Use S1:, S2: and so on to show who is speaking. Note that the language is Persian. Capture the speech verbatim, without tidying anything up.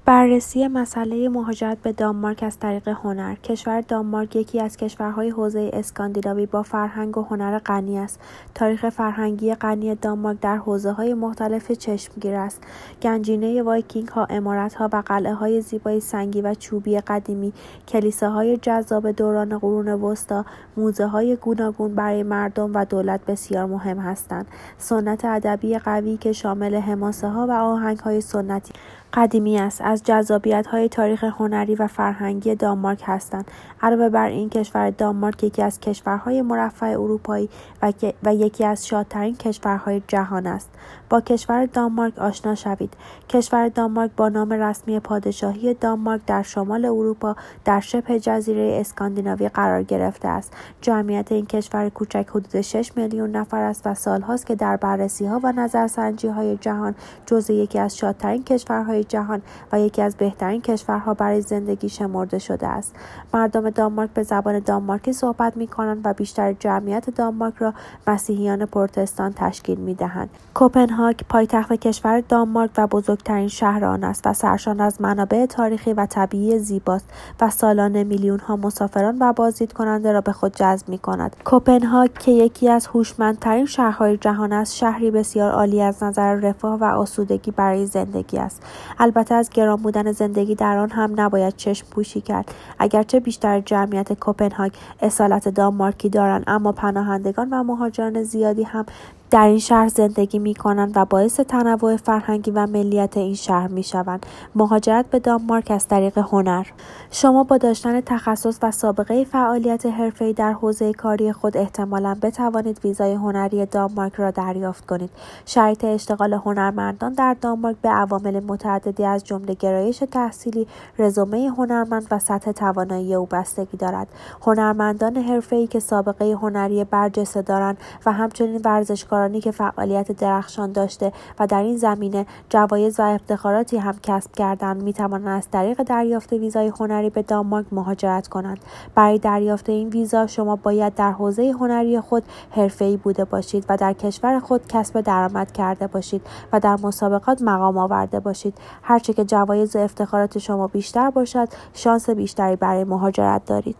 S1: بررسی مسئله مهاجرت به دانمارک از طریق هنر. کشور دانمارک یکی از کشورهای حوزه اسکاندیناوی با فرهنگ و هنر غنی است. تاریخ فرهنگی غنی دانمارک در حوزه‌های مختلف چشمگیر است. گنجینه وایکینگ‌ها، عمارت‌ها و قلعه‌های زیبای سنگی و چوبی قدیمی، کلیساهای جذاب دوران قرون وسطی، موزه‌های گوناگون برای مردم و دولت بسیار مهم هستند. سنت ادبی قوی که شامل حماسه‌ها و آهنگ‌های سنتی قدیمی است، از جذابیت‌های تاریخ هنری و فرهنگی دانمارک هستند. علاوه بر این، کشور دانمارک یکی از کشورهای مرفه اروپایی و, و یکی از شادترین کشورهای جهان است. با کشور دانمارک آشنا شوید. کشور دانمارک با نام رسمی پادشاهی دانمارک در شمال اروپا در شبه جزیره اسکاندیناوی قرار گرفته است. جمعیت این کشور کوچک حدود شش میلیون نفر است و سالهاست که در بررسی‌ها و نظرسنجی‌های جهان جزو یکی از شادترین کشورهای جهان و یکی از بهترین کشورها برای زندگی شمرده شده است. مردم دانمارک به زبان دانمارکی صحبت می‌کنند و بیشتر جمعیت دانمارک را مسیحیان پروتستان تشکیل می‌دهند. کوپنهاگ پایتخت کشور دانمارک و بزرگترین شهر آن است و سرشار از منابع تاریخی و طبیعی زیباست و سالانه میلیون‌ها مسافران و بازدیدکننده را به خود جذب می‌کند. کوپنهاگ که یکی از هوشمندترین شهرهای جهان است، شهری بسیار عالی از نظر رفاه و آسودگی برای زندگی است. البته از گران بودن زندگی در آن هم نباید چشم پوشی کرد. اگرچه بیشتر جمعیت کوپنهاگ اصالت دانمارکی دارند، اما پناهندگان و مهاجران زیادی هم در این شهر زندگی می کنند و باعث تنوع فرهنگی و ملیت این شهر می شوند. مهاجرت به دانمارک از طریق هنر. شما با داشتن تخصص و سابقه فعالیت حرفه‌ای در حوزه کاری خود احتمالاً بتوانید ویزای هنری دانمارک را دریافت کنید. شرایط اشتغال هنرمندان در دانمارک به عوامل متعددی از جمله گرایش تحصیلی، رزومه هنرمند و سطح توانایی او بستگی دارد. هنرمندان حرفه‌ای که سابقه هنری برجسته دارند و همچنین ورزشکاران که فعالیت درخشان داشته و در این زمینه جوایز و افتخاراتی هم کسب کردند می توانند از طریق دریافت ویزای هنری به دانمارک مهاجرت کنند. برای دریافت این ویزا شما باید در حوزه هنری خود حرفه‌ای بوده باشید و در کشور خود کسب درآمد کرده باشید و در مسابقات مقام آورده باشید. هرچه که جوایز و افتخارات شما بیشتر باشد، شانس بیشتری برای مهاجرت دارید.